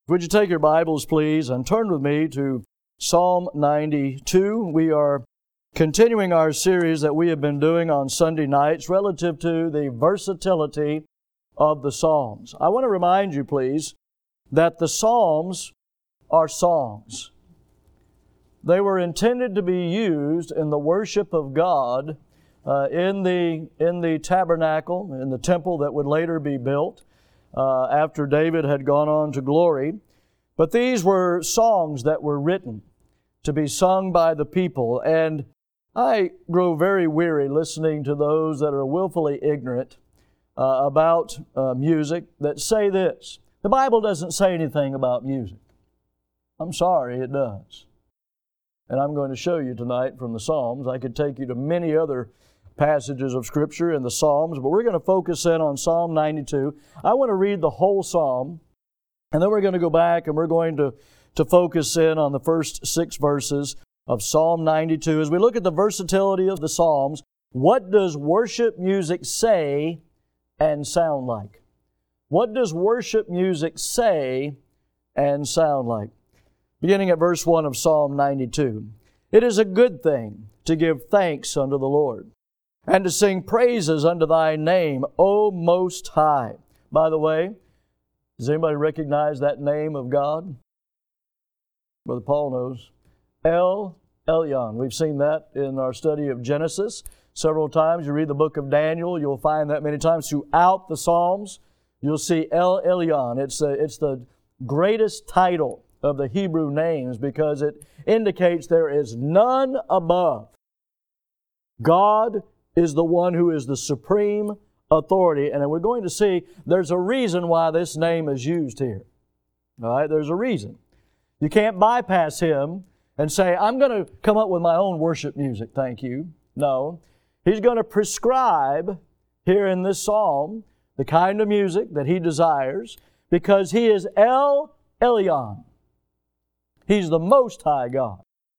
Would you take your Bibles, please, and turn with me to Psalm 92. We are continuing our series that we have been doing on Sunday nights relative to the versatility of the Psalms. I want to remind you, please, that the Psalms are songs. They were intended to be used in the worship of God in the tabernacle, in the temple that would later be built after David had gone on to glory. But these were songs that were written to be sung by the people. And I grow very weary listening to those that are willfully ignorant about music that say this: the Bible doesn't say anything about music. I'm sorry, it does. And I'm going to show you tonight from the Psalms. I could take you to many other passages of Scripture in the Psalms, but we're going to focus in on Psalm 92. I want to read the whole Psalm, and then we're going to go back and we're going to focus in on the first 6 verses of Psalm 92. As we look at the versatility of the Psalms, what does worship music say and sound like? What does worship music say and sound like? Beginning at verse 1 of Psalm 92. It is a good thing to give thanks unto the Lord, and to sing praises unto Thy name, O Most High. By the way, does anybody recognize that name of God? Brother Paul knows. El Elyon. We've seen that in our study of Genesis several times. You read the book of Daniel, you'll find that many times throughout the Psalms. You'll see El Elyon. It's the greatest title of the Hebrew names because it indicates there is none above. God is the one who is the supreme authority. And we're going to see there's a reason why this name is used here. All right, there's a reason. You can't bypass Him and say, I'm going to come up with my own worship music, thank you. No. He's going to prescribe here in this psalm the kind of music that He desires because He is El Elyon. He's the Most High God.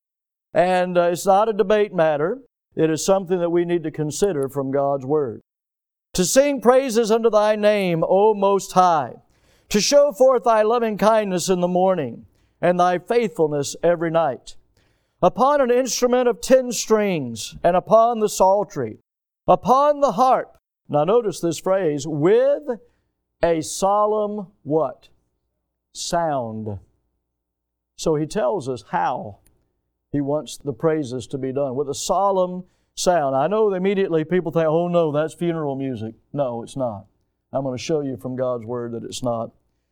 And it's not a debate matter. It is something that we need to consider from God's Word. To sing praises unto Thy name, O Most High, to show forth Thy loving kindness in the morning, and Thy faithfulness every night. Upon an instrument of 10 strings, and upon the psaltery, upon the harp. Now notice this phrase, with a solemn what? Sound. So He tells us how He wants the praises to be done, with a solemn sound. I know immediately people think, oh no, that's funeral music. No, it's not. I'm going to show you from God's Word that it's not.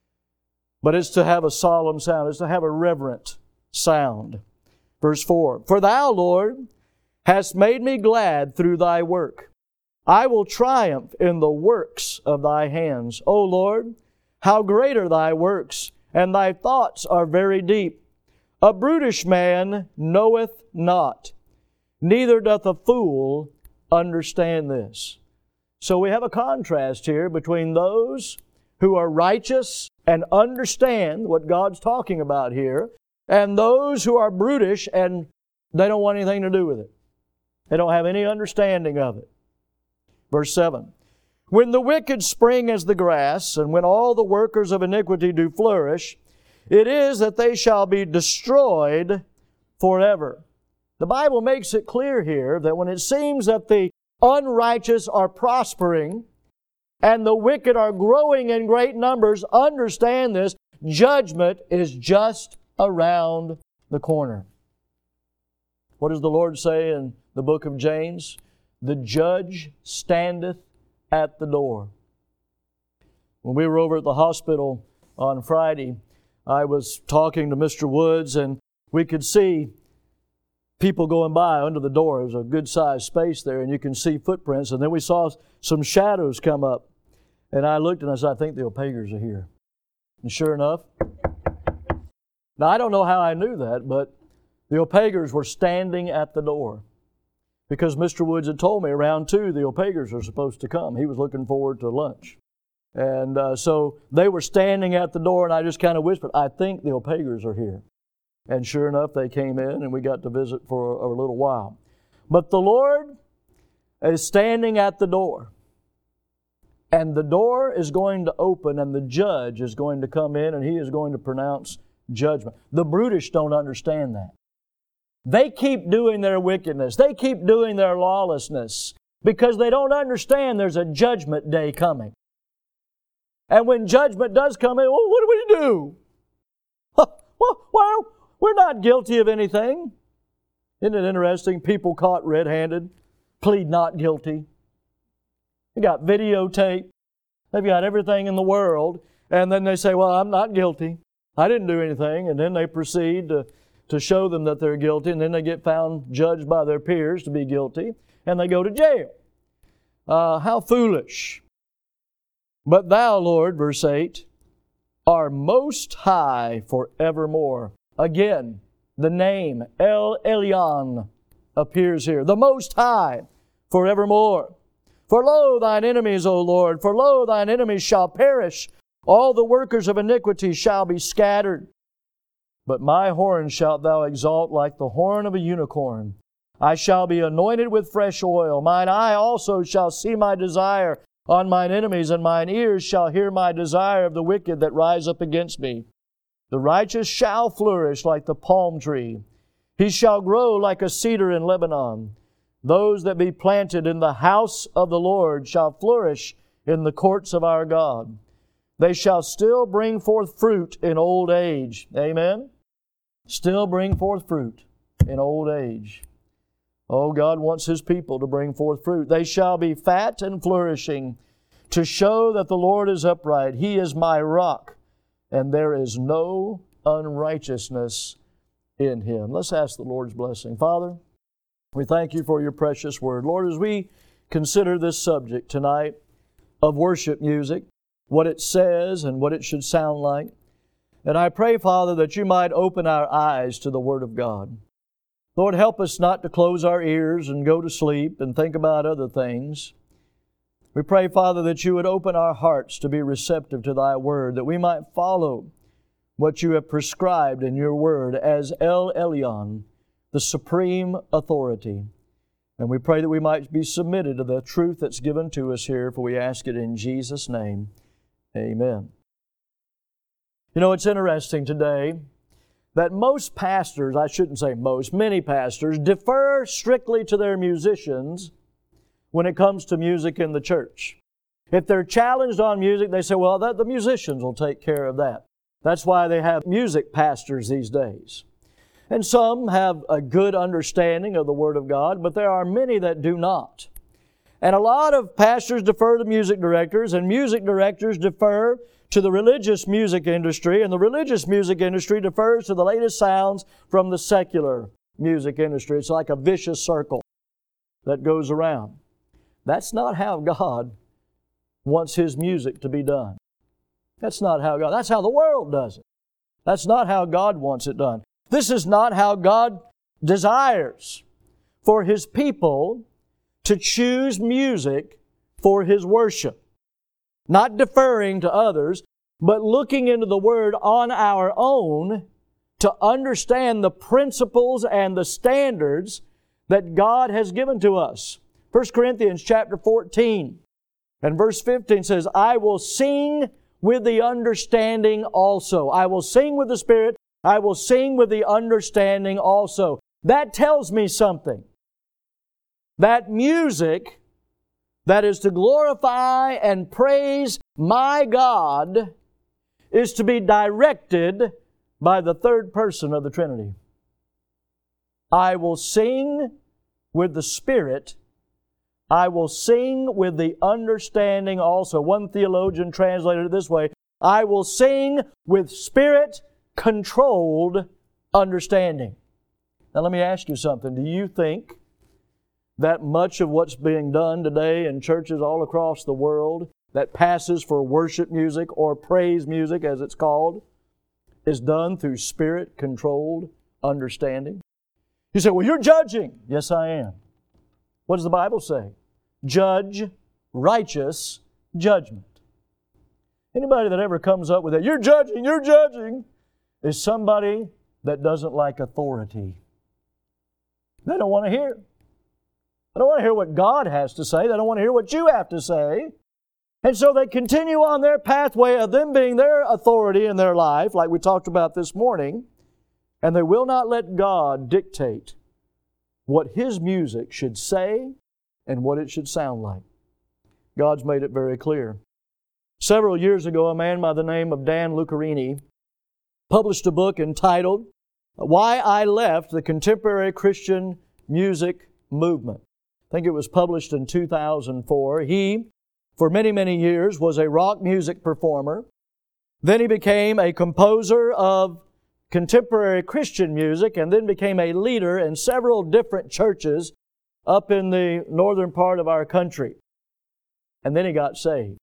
But it's to have a solemn sound. It's to have a reverent sound. Verse 4, For Thou, Lord, hast made me glad through Thy work. I will triumph in the works of Thy hands. O Lord, how great are Thy works, and Thy thoughts are very deep. A brutish man knoweth not, neither doth a fool understand this. So we have a contrast here between those who are righteous and understand what God's talking about here, and those who are brutish and they don't want anything to do with it. They don't have any understanding of it. Verse 7, When the wicked spring as the grass, and when all the workers of iniquity do flourish, it is that they shall be destroyed forever. The Bible makes it clear here that when it seems that the unrighteous are prospering and the wicked are growing in great numbers, understand this, judgment is just around the corner. What does the Lord say in the book of James? The judge standeth at the door. When we were over at the hospital on Friday, I was talking to Mr. Woods, and we could see people going by under the door. There's a good-sized space there, and you can see footprints. And then we saw some shadows come up. And I looked and I said, I think the Opegers are here. And sure enough, now I don't know how I knew that, but the Opegers were standing at the door. Because Mr. Woods had told me around 2, the Opegers are supposed to come. He was looking forward to lunch. And so they were standing at the door, and I just kind of whispered, I think the Opegers are here. And sure enough, they came in, and we got to visit for a little while. But the Lord is standing at the door. And the door is going to open and the judge is going to come in and he is going to pronounce judgment. The brutish don't understand that. They keep doing their wickedness. They keep doing their lawlessness because they don't understand there's a judgment day coming. And when judgment does come in, well, what do we do? Well, we're not guilty of anything. Isn't it interesting? People caught red-handed plead not guilty. They got videotape. They've got everything in the world. And then they say, well, I'm not guilty. I didn't do anything. And then they proceed to show them that they're guilty. And then they get found, judged by their peers to be guilty. And they go to jail. How foolish. But thou, Lord, verse 8, are most high forevermore. Again, the name El Elyon appears here. The Most High forevermore. For lo, thine enemies, O Lord, for lo, thine enemies shall perish. All the workers of iniquity shall be scattered. But my horn shalt thou exalt like the horn of a unicorn. I shall be anointed with fresh oil. Mine eye also shall see my desire on mine enemies, and mine ears shall hear my desire of the wicked that rise up against me. The righteous shall flourish like the palm tree. He shall grow like a cedar in Lebanon. Those that be planted in the house of the Lord shall flourish in the courts of our God. They shall still bring forth fruit in old age. Amen? Still bring forth fruit in old age. Oh, God wants His people to bring forth fruit. They shall be fat and flourishing to show that the Lord is upright. He is my rock, and there is no unrighteousness in Him. Let's ask the Lord's blessing. Father, we thank You for Your precious Word. Lord, as we consider this subject tonight of worship music, what it says and what it should sound like, and I pray, Father, that You might open our eyes to the Word of God. Lord, help us not to close our ears and go to sleep and think about other things. We pray, Father, that You would open our hearts to be receptive to Thy Word, that we might follow what You have prescribed in Your Word as El Elyon, the supreme authority. And we pray that we might be submitted to the truth that's given to us here, for we ask it in Jesus' name. Amen. You know, it's interesting today that most pastors, I shouldn't say most, many pastors defer strictly to their musicians when it comes to music in the church. If they're challenged on music, they say, well, the musicians will take care of that. That's why they have music pastors these days. And some have a good understanding of the Word of God, but there are many that do not. And a lot of pastors defer to music directors, and music directors defer to the religious music industry, and the religious music industry defers to the latest sounds from the secular music industry. It's like a vicious circle that goes around. That's not how God wants His music to be done. That's not how God, that's how the world does it. That's not how God wants it done. This is not how God desires for His people to choose music for His worship. Not deferring to others, but looking into the Word on our own to understand the principles and the standards that God has given to us. 1 Corinthians chapter 14 and verse 15 says, I will sing with the understanding also. I will sing with the Spirit. I will sing with the understanding also. That tells me something. That music that is to glorify and praise my God is to be directed by the third person of the Trinity. I will sing with the Spirit. I will sing with the understanding also. One theologian translated it this way, I will sing with Spirit-controlled understanding. Now let me ask you something. Do you think that much of what's being done today in churches all across the world that passes for worship music or praise music, as it's called, is done through Spirit-controlled understanding? You say, well, you're judging. Yes, I am. What does the Bible say? Judge righteous judgment. Anybody that ever comes up with that, you're judging, is somebody that doesn't like authority. They don't want to hear. They don't want to hear what God has to say. They don't want to hear what you have to say. And so they continue on their pathway of them being their authority in their life, like we talked about this morning, and they will not let God dictate what His music should say and what it should sound like. God's made it very clear. Several years ago, a man by the name of Dan Lucarini published a book entitled Why I Left the Contemporary Christian Music Movement. I think it was published in 2004. He, for many, many years, was a rock music performer. Then he became a composer of contemporary Christian music and then became a leader in several different churches up in the northern part of our country. And then he got saved.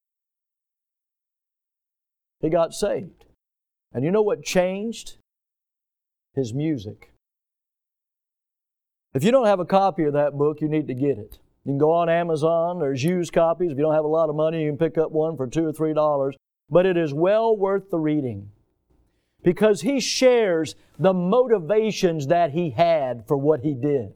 He got saved. And you know what changed? His music. If you don't have a copy of that book, you need to get it. You can go on Amazon. There's used copies. If you don't have a lot of money, you can pick up one for $2 or $3. But it is well worth the reading, because he shares the motivations that he had for what he did.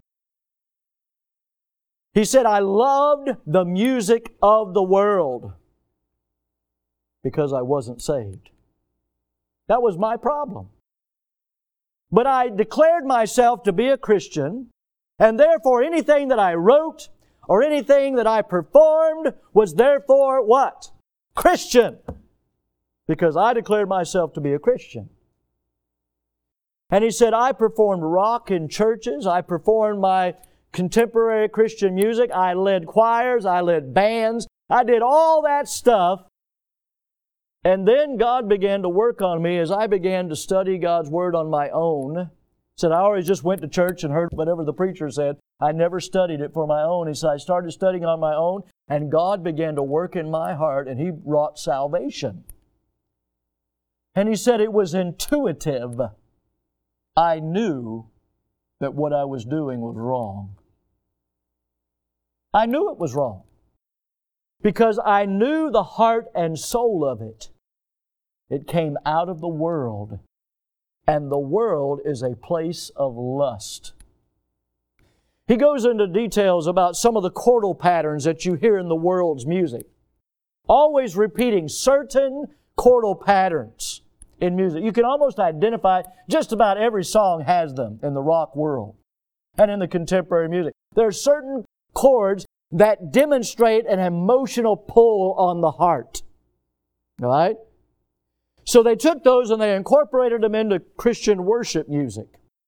He said, I loved the music of the world because I wasn't saved. That was my problem. But I declared myself to be a Christian, and therefore anything that I wrote or anything that I performed was therefore what? Christian. Because I declared myself to be a Christian. And he said, I performed rock in churches. I performed my contemporary Christian music. I led choirs. I led bands. I did all that stuff. And then God began to work on me as I began to study God's Word on my own. He said, I always just went to church and heard whatever the preacher said. I never studied it for my own. He said, I started studying on my own, and God began to work in my heart, and He wrought salvation. And he said it was intuitive. I knew that what I was doing was wrong. I knew it was wrong, because I knew the heart and soul of it. It came out of the world, and the world is a place of lust. He goes into details about some of the chordal patterns that you hear in the world's music, always repeating certain chordal patterns in music. You can almost identify, just about every song has them in the rock world and in the contemporary music. There are certain chords that demonstrate an emotional pull on the heart. All right? So they took those and they incorporated them into Christian worship music.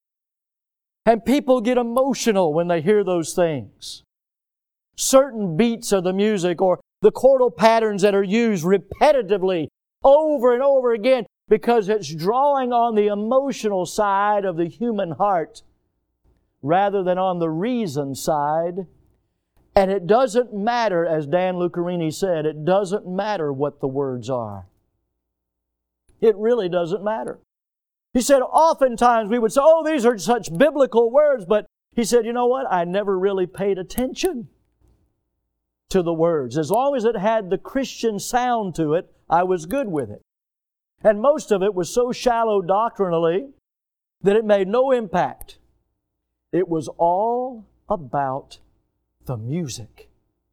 And people get emotional when they hear those things. Certain beats of the music or the chordal patterns that are used repetitively over and over again, because it's drawing on the emotional side of the human heart rather than on the reason side. And it doesn't matter, as Dan Lucarini said, it doesn't matter what the words are. It really doesn't matter. He said oftentimes we would say, oh, these are such biblical words, but he said, you know what? I never really paid attention to the words. As long as it had the Christian sound to it, I was good with it. And most of it was so shallow doctrinally that it made no impact. It was all about the music.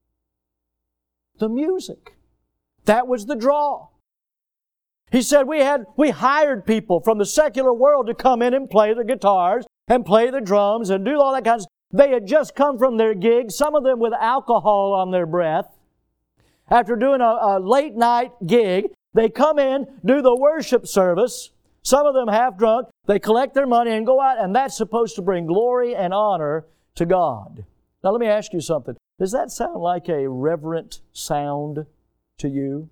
The music. That was the draw. He said we hired people from the secular world to come in and play the guitars and play the drums and do all that kind of stuff. They had just come from their gigs, some of them with alcohol on their breath. After doing a late night gig, they come in, do the worship service, some of them half drunk, they collect their money and go out, and that's supposed to bring glory and honor to God. Now let me ask you something. Does that sound like a reverent sound to you?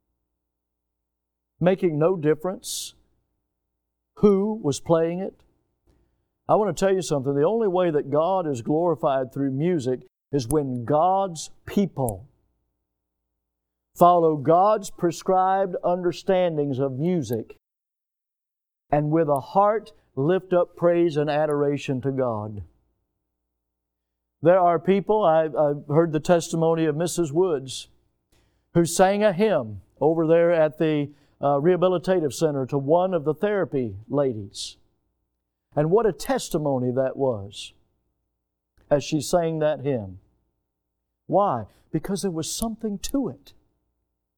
Making no difference who was playing it? I want to tell you something. The only way that God is glorified through music is when God's people follow God's prescribed understandings of music and with a heart lift up praise and adoration to God. There are people, I've heard the testimony of Mrs. Woods, who sang a hymn over there at the rehabilitative center to one of the therapy ladies. And what a testimony that was as she sang that hymn. Why? Because there was something to it.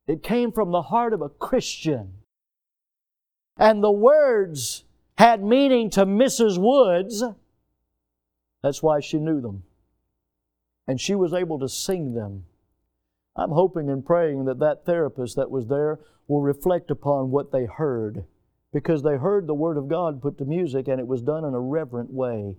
It came from the heart of a Christian. And the words had meaning to Mrs. Woods. That's why she knew them. And she was able to sing them. I'm hoping and praying that that therapist that was there will reflect upon what they heard, because they heard the Word of God put to music, and it was done in a reverent way.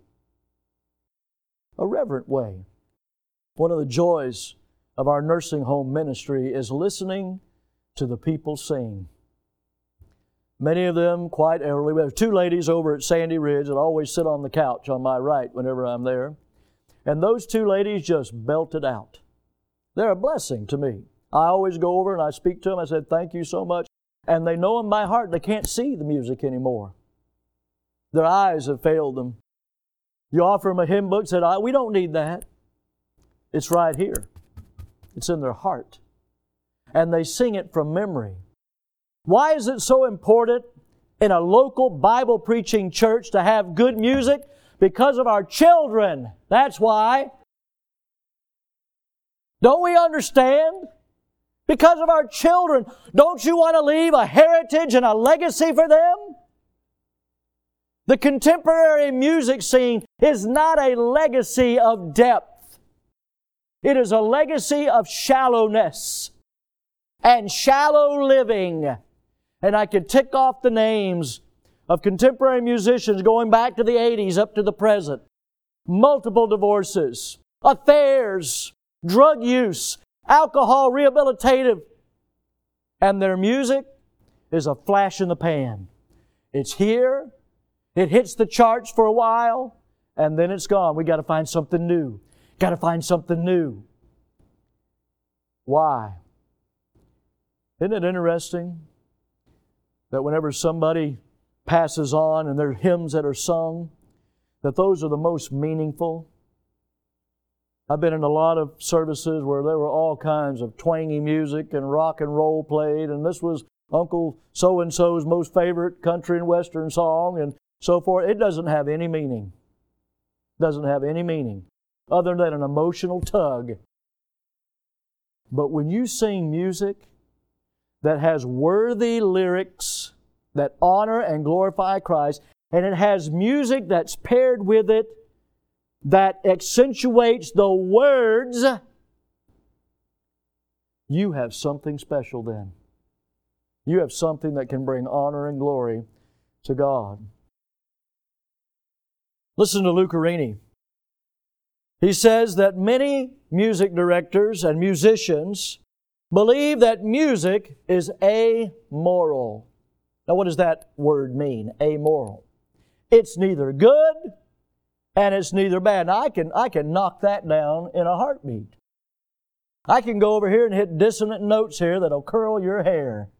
A reverent way. One of the joys of our nursing home ministry is listening to the people sing. Many of them quite elderly. We have two ladies over at Sandy Ridge that always sit on the couch on my right whenever I'm there. And those two ladies just belted out. They're a blessing to me. I always go over and I speak to them. I said, thank you so much. And they know in my heart they can't see the music anymore. Their eyes have failed them. You offer them a hymn book, said, we don't need that. It's right here. It's in their heart. And they sing it from memory. Why is it so important in a local Bible preaching church to have good music? Because of our children. That's why. Don't we understand? Because of our children. Don't you want to leave a heritage and a legacy for them? The contemporary music scene is not a legacy of depth. It is a legacy of shallowness and shallow living. And I could tick off the names of contemporary musicians going back to the 80s up to the present. Multiple divorces, affairs, drug use, alcohol rehabilitative. And their music is a flash in the pan. It's here, it hits the charts for a while, and then it's gone. We got to find something new. Got to find something new. Why? Isn't it interesting that whenever somebody passes on and there are hymns that are sung, that those are the most meaningful? I've been in a lot of services where there were all kinds of twangy music and rock and roll played, and this was Uncle so-and-so's most favorite country and western song and so forth. It doesn't have any meaning. Doesn't have any meaning other than an emotional tug. But when you sing music that has worthy lyrics that honor and glorify Christ, and it has music that's paired with it that accentuates the words, you have something special then. You have something that can bring honor and glory to God. Listen to Lucarini. He says that many music directors and musicians believe that music is amoral. Now, what does that word mean, amoral? It's neither good and it's neither bad. Now, I can knock that down in a heartbeat. I can go over here and hit dissonant notes here that'll curl your hair.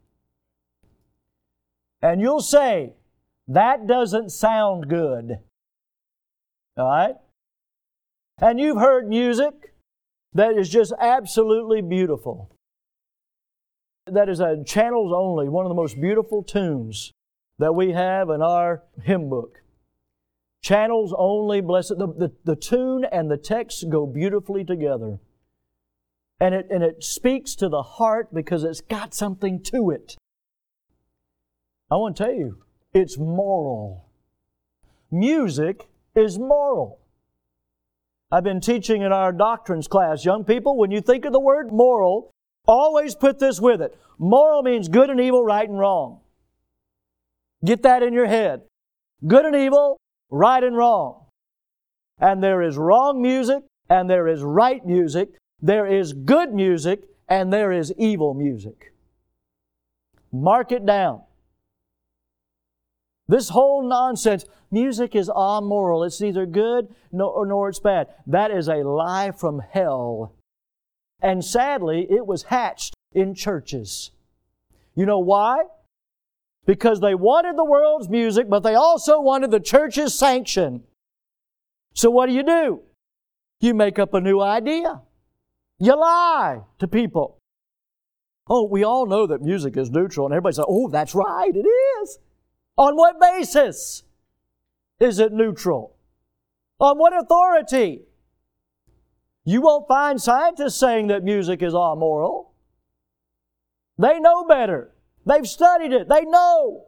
And you'll say, that doesn't sound good. All right? And you've heard music that is just absolutely beautiful. That is a Channels Only, one of the most beautiful tunes that we have in our hymn book. Channels Only, blessed. The tune and the text go beautifully together. And it speaks to the heart because it's got something to it. I want to tell you, it's moral. Music is moral. I've been teaching in our doctrines class. Young people, when you think of the word moral, always put this with it. Moral means good and evil, right and wrong. Get that in your head. Good and evil, right and wrong. And there is wrong music, and there is right music. There is good music, and there is evil music. Mark it down. This whole nonsense, music is amoral. It's neither good nor it's bad. That is a lie from hell. And sadly, it was hatched in churches. You know why? Because they wanted the world's music, but they also wanted the church's sanction. So what do? You make up a new idea. You lie to people. Oh, we all know that music is neutral, and everybody says, oh, that's right, it is. On what basis is it neutral? On what authority? You won't find scientists saying that music is amoral. They know better. They've studied it. They know.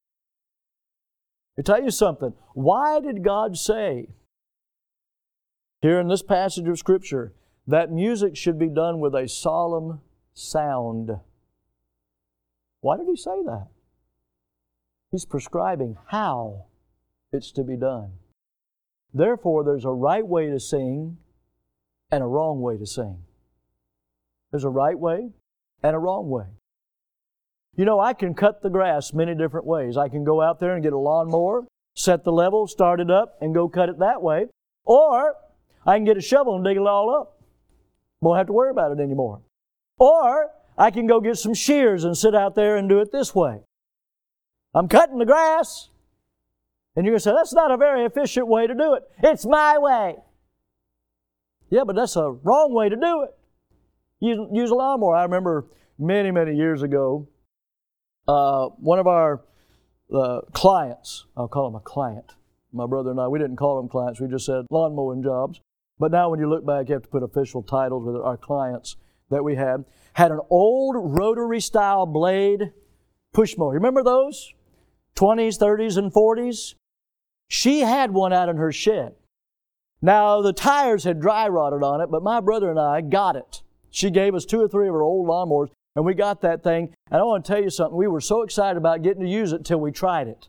To tell you something, why did God say here in this passage of Scripture that music should be done with a solemn sound? Why did He say that? He's prescribing how it's to be done. Therefore, there's a right way to sing and a wrong way to sing. There's a right way and a wrong way. You know, I can cut the grass many different ways. I can go out there and get a lawnmower, set the level, start it up, and go cut it that way. Or I can get a shovel and dig it all up. Won't have to worry about it anymore. Or I can go get some shears and sit out there and do it this way. I'm cutting the grass. And you're going to say, that's not a very efficient way to do it. It's my way. Yeah, but that's a wrong way to do it. Use a lawnmower. I remember many, many years ago, one of our clients, I'll call him a client. My brother and I, we didn't call them clients. We just said lawn mowing jobs. But now when you look back, you have to put official titles with our clients that we had an old rotary-style blade push mower. Remember those? 20s, 30s, and 40s? She had one out in her shed. Now, the tires had dry rotted on it, but my brother and I got it. She gave us 2 or 3 of her old lawnmowers, and we got that thing. And I want to tell you something. We were so excited about getting to use it until we tried it.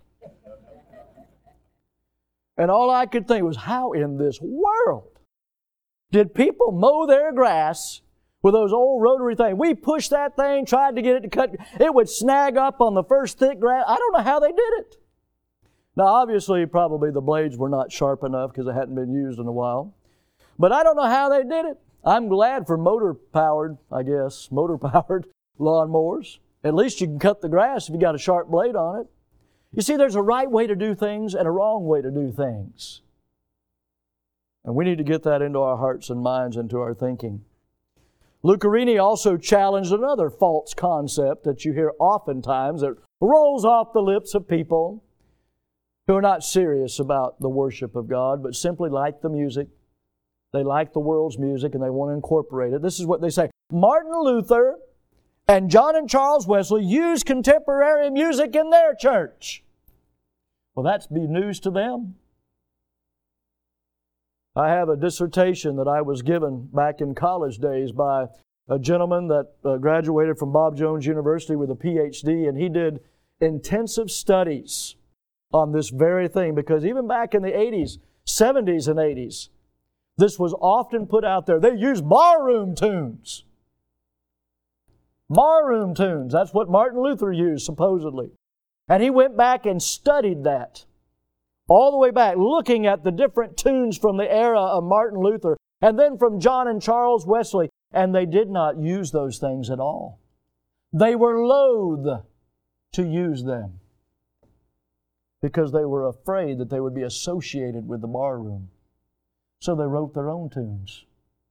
And all I could think was, how in this world did people mow their grass with those old rotary things? We pushed that thing, tried to get it to cut. It would snag up on the first thick grass. I don't know how they did it. Now, obviously, probably the blades were not sharp enough because they hadn't been used in a while. But I don't know how they did it. I'm glad for motor-powered lawnmowers. At least you can cut the grass if you got a sharp blade on it. You see, there's a right way to do things and a wrong way to do things. And we need to get that into our hearts and minds, into our thinking. Lucarini also challenged another false concept that you hear oftentimes that rolls off the lips of people who are not serious about the worship of God, but simply like the music. They like the world's music and they want to incorporate it. This is what they say. Martin Luther and John and Charles Wesley used contemporary music in their church. Well, that's be news to them. I have a dissertation that I was given back in college days by a gentleman that graduated from Bob Jones University with a PhD, and he did intensive studies on this very thing, because even back in the 80s, 70s and 80s, this was often put out there. They used barroom tunes. Barroom tunes. That's what Martin Luther used, supposedly. And he went back and studied that. All the way back, looking at the different tunes from the era of Martin Luther, and then from John and Charles Wesley, and they did not use those things at all. They were loath to use them because they were afraid that they would be associated with the barroom. So they wrote their own tunes.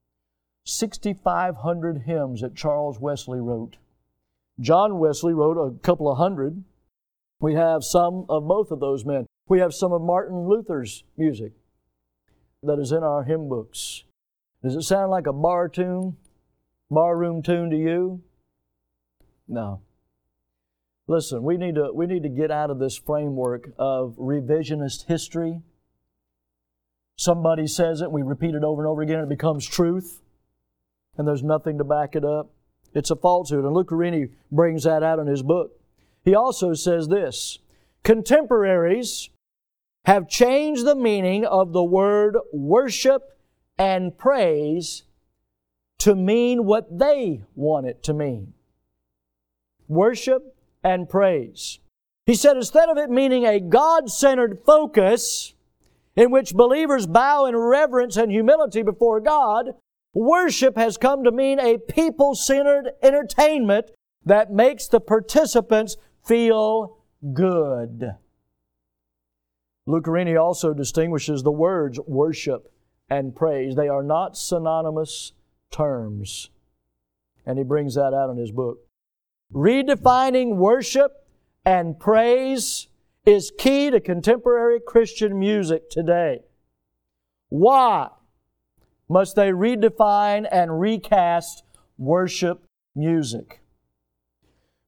6,500 hymns that Charles Wesley wrote. John Wesley wrote a couple of hundred. We have some of both of those men. We have some of Martin Luther's music that is in our hymn books. Does it sound like a barroom tune to you? No. Listen, we need to get out of this framework of revisionist history. Somebody says it, we repeat it over and over again, and it becomes truth, and there's nothing to back it up. It's a falsehood, and Lucarini brings that out in his book. He also says this: contemporaries have changed the meaning of the word worship and praise to mean what they want it to mean. Worship and praise. He said instead of it meaning a God-centered focus in which believers bow in reverence and humility before God, worship has come to mean a people-centered entertainment that makes the participants feel good. Lucarini also distinguishes the words worship and praise. They are not synonymous terms. And he brings that out in his book. Redefining worship and praise is key to contemporary Christian music today. Why must they redefine and recast worship music?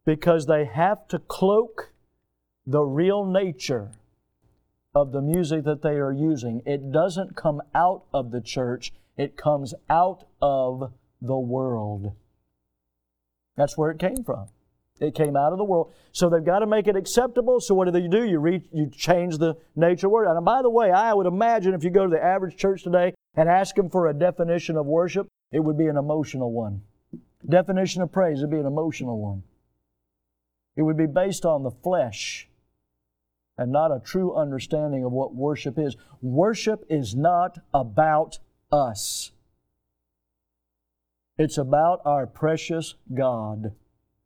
because they have to cloak the real nature of the music that they are using. It doesn't come out of the church, it comes out of the world. That's where it came from. It came out of the world. So they've got to make it acceptable. So what do? You change the nature of the word. And by the way, I would imagine if you go to the average church today and ask them for a definition of worship, it would be an emotional one. Definition of praise would be an emotional one. It would be based on the flesh and not a true understanding of what worship is. Worship is not about us. It's about our precious God.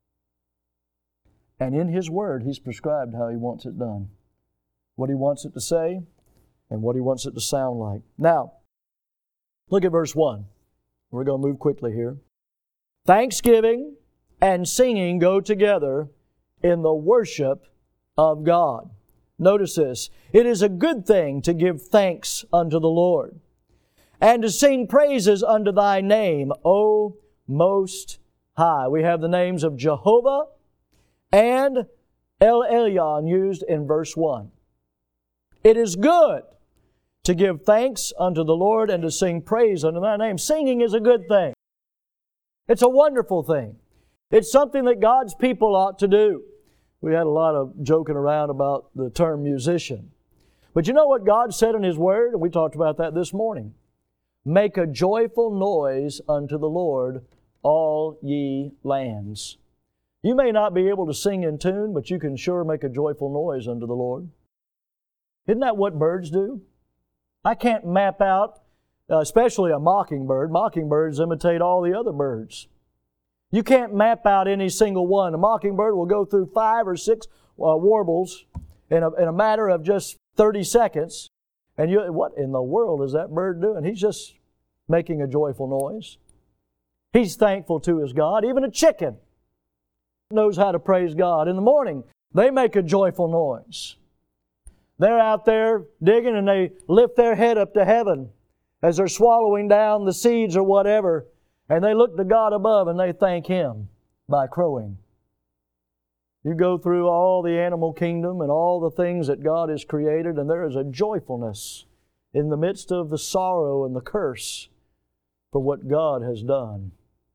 And in His Word, He's prescribed how He wants it done. What He wants it to say and what He wants it to sound like. Now, look at verse 1. We're going to move quickly here. Thanksgiving and singing go together in the worship of God. Notice this. It is a good thing to give thanks unto the Lord, and to sing praises unto Thy name, O Most High. We have the names of Jehovah and El Elyon used in verse 1. It is good to give thanks unto the Lord and to sing praise unto Thy name. Singing is a good thing. It's a wonderful thing. It's something that God's people ought to do. We had a lot of joking around about the term musician. But you know what God said in His Word? We talked about that this morning. Make a joyful noise unto the Lord, all ye lands. You may not be able to sing in tune, but you can sure make a joyful noise unto the Lord. Isn't that what birds do? I can't map out, especially a mockingbird. Mockingbirds imitate all the other birds. You can't map out any single one. A mockingbird will go through 5 or 6 warbles in a matter of just 30 seconds. And what in the world is that bird doing? He's just making a joyful noise. He's thankful to his God. Even a chicken knows how to praise God. In the morning, they make a joyful noise. They're out there digging and they lift their head up to heaven as they're swallowing down the seeds or whatever. And they look to God above and they thank Him by crowing. You go through all the animal kingdom and all the things that God has created, and there is a joyfulness in the midst of the sorrow and the curse for what God has done.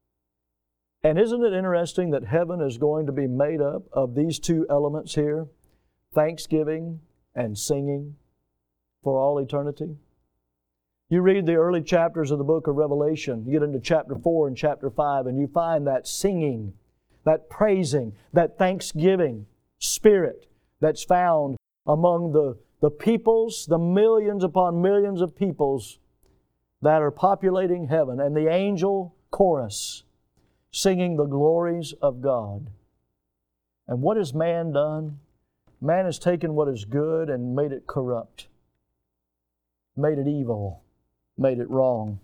And isn't it interesting that heaven is going to be made up of these two elements here? Thanksgiving and singing for all eternity. You read the early chapters of the book of Revelation, you get into chapter 4 and chapter 5, and you find that singing, that praising, that thanksgiving spirit that's found among the peoples, the millions upon millions of peoples that are populating heaven, and the angel chorus singing the glories of God. And what has man done? Man has taken what is good and made it corrupt, made it evil, made it wrong.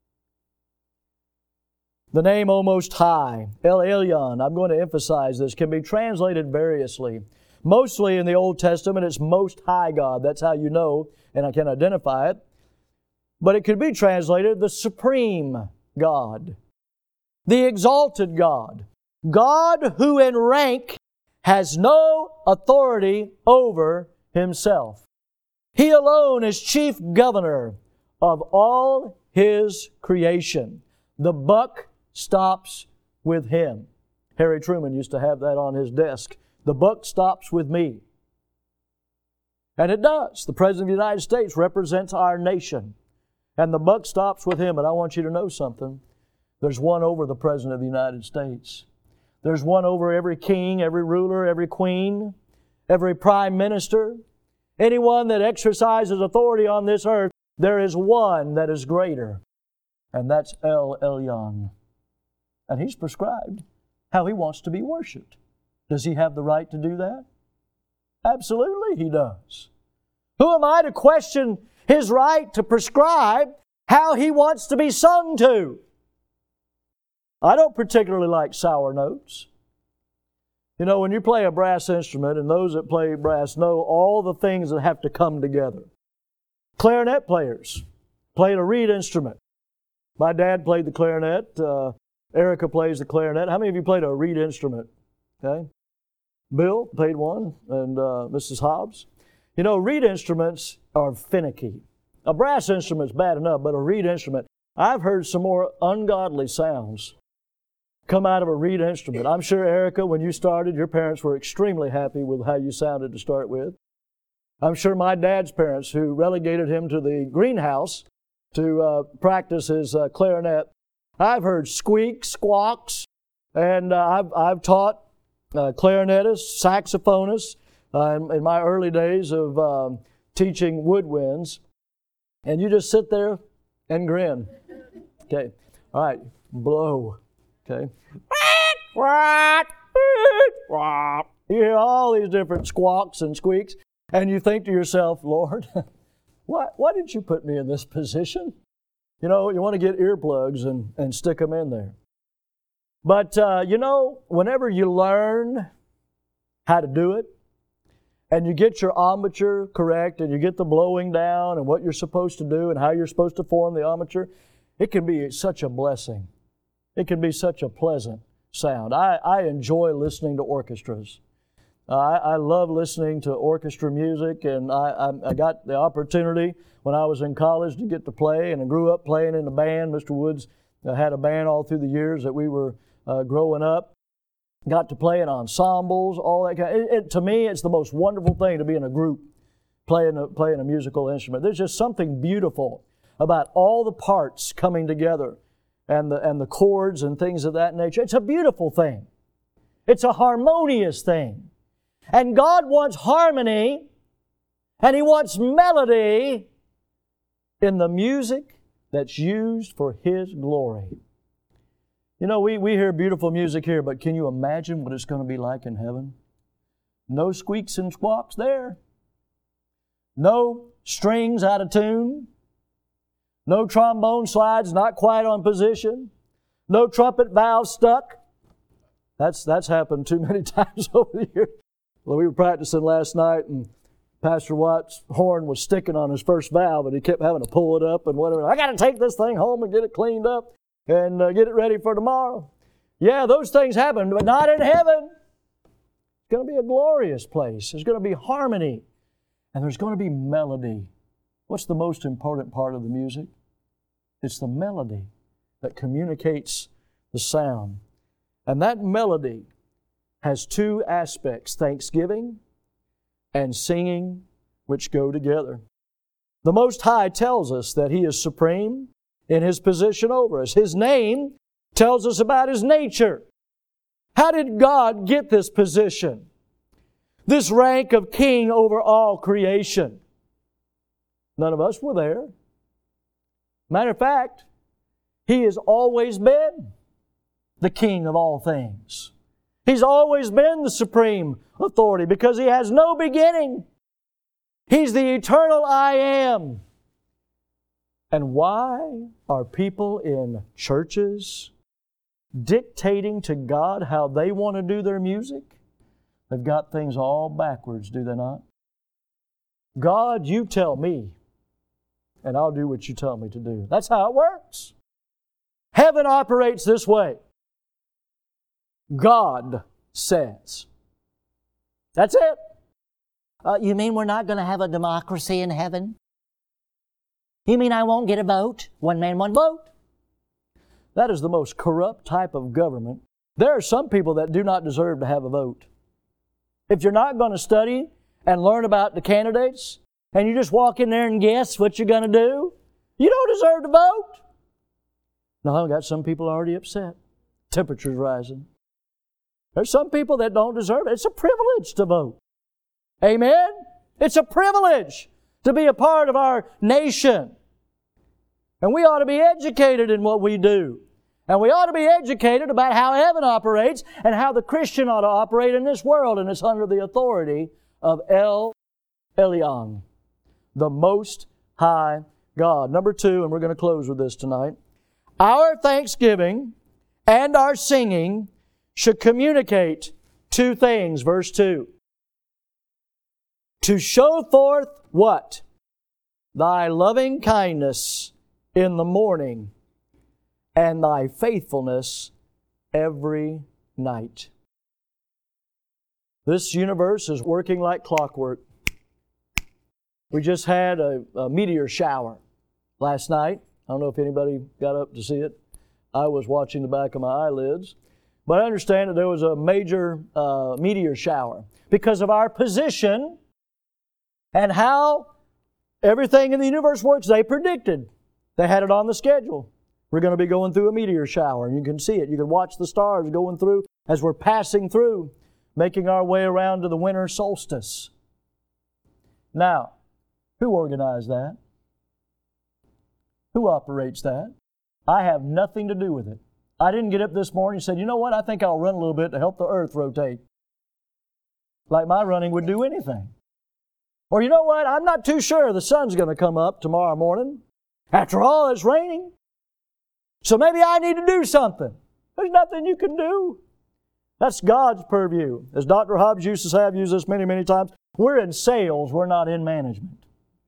The name O Most High, El Elyon, I'm going to emphasize this, can be translated variously. Mostly in the Old Testament, it's Most High God. That's how you know, and I can identify it. But it could be translated the Supreme God, the Exalted God, God who in rank has no authority over Himself. He alone is chief governor of all His creation. The buck stops with Him. Harry Truman used to have that on his desk. The buck stops with me. And it does. The President of the United States represents our nation. And the buck stops with him. But I want you to know something. There's one over the President of the United States. There's one over every king, every ruler, every queen, every prime minister. Anyone that exercises authority on this earth, there is one that is greater. And that's El Elyon. And He's prescribed how He wants to be worshipped. Does He have the right to do that? Absolutely He does. Who am I to question His right to prescribe how He wants to be sung to? I don't particularly like sour notes. You know, when you play a brass instrument, and those that play brass know all the things that have to come together. Clarinet players played a reed instrument. My dad played the clarinet. Erica plays the clarinet. How many of you played a reed instrument? Okay? Bill paid one, and Mrs. Hobbs. You know, reed instruments are finicky. A brass instrument's bad enough, but a reed instrument, I've heard some more ungodly sounds come out of a reed instrument. I'm sure, Erica, when you started, your parents were extremely happy with how you sounded to start with. I'm sure my dad's parents, who relegated him to the greenhouse to practice his clarinet, I've heard squeaks, squawks, and I've taught clarinetists, saxophonists in my early days of teaching woodwinds. And you just sit there and grin. Okay. All right. Blow. Okay. You hear all these different squawks and squeaks, and you think to yourself, Lord, why did you put me in this position? You know, you want to get earplugs and stick them in there. But, you know, whenever you learn how to do it, and you get your armature correct, and you get the blowing down and what you're supposed to do and how you're supposed to form the armature, it can be such a blessing. It can be such a pleasant sound. I enjoy listening to orchestras. I love listening to orchestra music, and I got the opportunity when I was in college to get to play, and I grew up playing in a band. Mr. Woods had a band all through the years that we were growing up. Got to play in ensembles, all that kind. To me, it's the most wonderful thing to be in a group playing a musical instrument. There's just something beautiful about all the parts coming together and the chords and things of that nature. It's a beautiful thing. It's a harmonious thing. And God wants harmony, and He wants melody in the music that's used for His glory. You know, we hear beautiful music here, but can you imagine what it's going to be like in heaven? No squeaks and squawks there. No strings out of tune. No trombone slides not quite on position. No trumpet valve stuck. That's happened too many times over the years. Well, we were practicing last night, and Pastor Watt's horn was sticking on his first valve, and he kept having to pull it up and whatever. I got to take this thing home and get it cleaned up and get it ready for tomorrow. Yeah, those things happen, but not in heaven. It's going to be a glorious place. There's going to be harmony, and there's going to be melody. What's the most important part of the music? It's the melody that communicates the sound. And that melody has two aspects, thanksgiving and singing, which go together. The Most High tells us that He is supreme in His position over us. His name tells us about His nature. How did God get this position? This rank of king over all creation? None of us were there. Matter of fact, He has always been the king of all things. He's always been the supreme authority because He has no beginning. He's the eternal I am. And why are people in churches dictating to God how they want to do their music? They've got things all backwards, do they not? God, you tell me, and I'll do what you tell me to do. That's how it works. Heaven operates this way. God says. That's it. You mean we're not going to have a democracy in heaven? You mean I won't get a vote? One man, one vote? That is the most corrupt type of government. There are some people that do not deserve to have a vote. If you're not going to study and learn about the candidates, and you just walk in there and guess what you're going to do, you don't deserve to vote. Now, I've got some people already upset. Temperature's rising. There's some people that don't deserve it. It's a privilege to vote. Amen? It's a privilege to be a part of our nation. And we ought to be educated in what we do. And we ought to be educated about how heaven operates and how the Christian ought to operate in this world. And it's under the authority of El Elyon, the Most High God. Number 2, and we're going to close with this tonight. Our thanksgiving and our singing should communicate two things. Verse 2. To show forth what? Thy loving kindness in the morning and Thy faithfulness every night. This universe is working like clockwork. We just had a meteor shower last night. I don't know if anybody got up to see it. I was watching the back of my eyelids. But I understand that there was a major meteor shower because of our position and how everything in the universe works. They predicted. They had it on the schedule. We're going to be going through a meteor shower, and you can see it. You can watch the stars going through as we're passing through, making our way around to the winter solstice. Now, who organized that? Who operates that? I have nothing to do with it. I didn't get up this morning and said, you know what, I think I'll run a little bit to help the earth rotate. Like my running would do anything. Or you know what, I'm not too sure the sun's going to come up tomorrow morning. After all, it's raining. So maybe I need to do something. There's nothing you can do. That's God's purview. As Dr. Hobbs used to say, I've used this many, many times, we're in sales, we're not in management.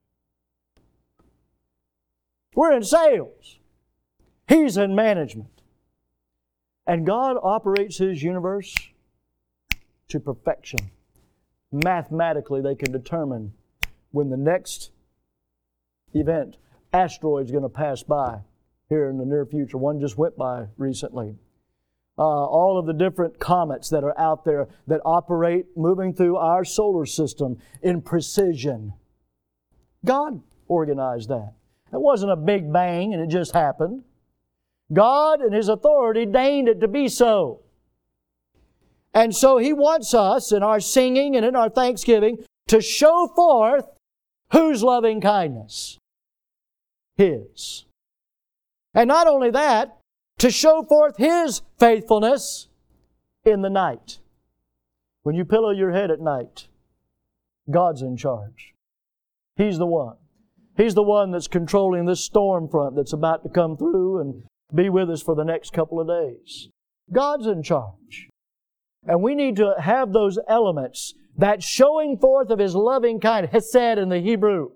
We're in sales. He's in management. And God operates His universe to perfection. Mathematically, they can determine when the next event, asteroid's going to pass by here in the near future. One just went by recently. All of the different comets that are out there that operate moving through our solar system in precision. God organized that. It wasn't a big bang and it just happened. God in His authority deigned it to be so. And so He wants us in our singing and in our thanksgiving to show forth whose loving kindness? His. And not only that, to show forth His faithfulness in the night. When you pillow your head at night, God's in charge. He's the one. He's the one that's controlling this storm front that's about to come through and be with us for the next couple of days. God's in charge. And we need to have those elements, that showing forth of His loving kindness, hesed in the Hebrew.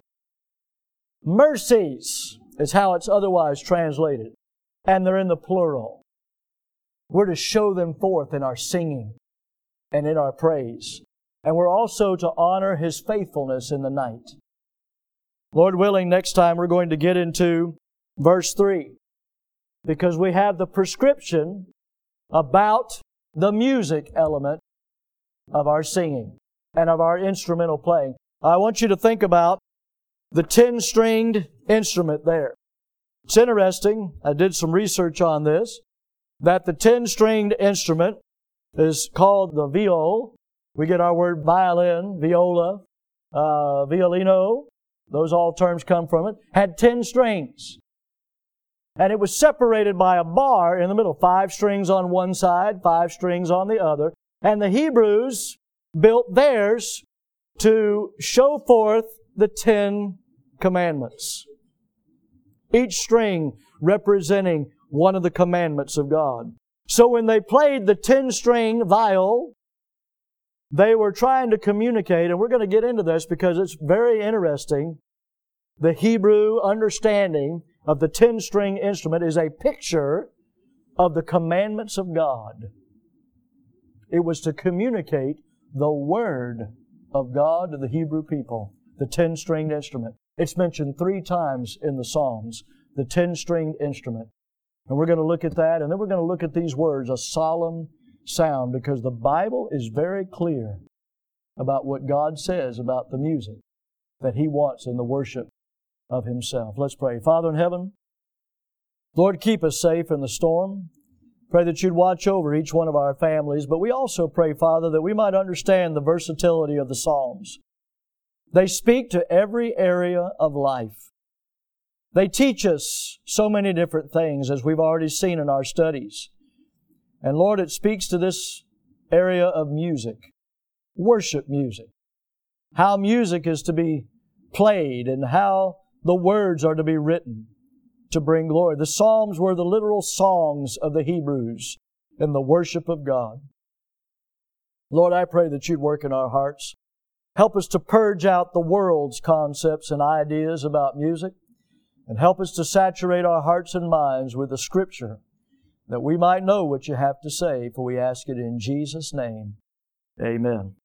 Mercies is how it's otherwise translated. And they're in the plural. We're to show them forth in our singing and in our praise. And we're also to honor His faithfulness in the night. Lord willing, next time we're going to get into verse 3. Because we have the prescription about the music element of our singing and of our instrumental playing. I want you to think about the 10-stringed instrument there. It's interesting, I did some research on this, that the 10-stringed instrument is called the viol. We get our word violin, viola, violino. Those all terms come from it. Had 10 strings. And it was separated by a bar in the middle. 5 strings on one side, 5 strings on the other. And the Hebrews built theirs to show forth the 10 commandments. Each string representing one of the commandments of God. So when they played the 10-string viol, they were trying to communicate, and we're going to get into this because it's very interesting. The Hebrew understanding of the 10-string instrument is a picture of the commandments of God. It was to communicate the Word of God to the Hebrew people, the 10-stringed instrument. It's mentioned 3 times in the Psalms, the 10-stringed instrument. And we're going to look at that, and then we're going to look at these words, a solemn sound, because the Bible is very clear about what God says about the music that He wants in the worship of Himself. Let's pray. Father in heaven, Lord, keep us safe in the storm. Pray that You'd watch over each one of our families, but we also pray, Father, that we might understand the versatility of the Psalms. They speak to every area of life. They teach us so many different things, as we've already seen in our studies. And Lord, it speaks to this area of music, worship music, how music is to be played and how the words are to be written to bring glory. The Psalms were the literal songs of the Hebrews in the worship of God. Lord, I pray that You'd work in our hearts. Help us to purge out the world's concepts and ideas about music, and help us to saturate our hearts and minds with the Scripture, that we might know what You have to say, for we ask it in Jesus' name. Amen.